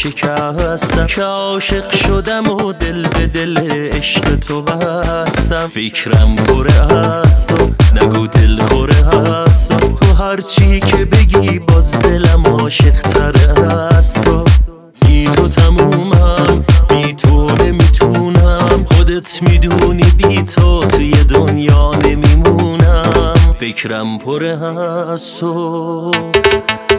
شکستم که عاشق شدم و دل به دل عشق تو بستم. فکرم پره از تو، نگو دل خوره از تو هرچی که بگی باز دلم عاشق تره از تو. بی تو تمومم، بی تو نمیتونم، خودت میدونی بی تو توی دنیا نمیمونم. فکرم پره از تو.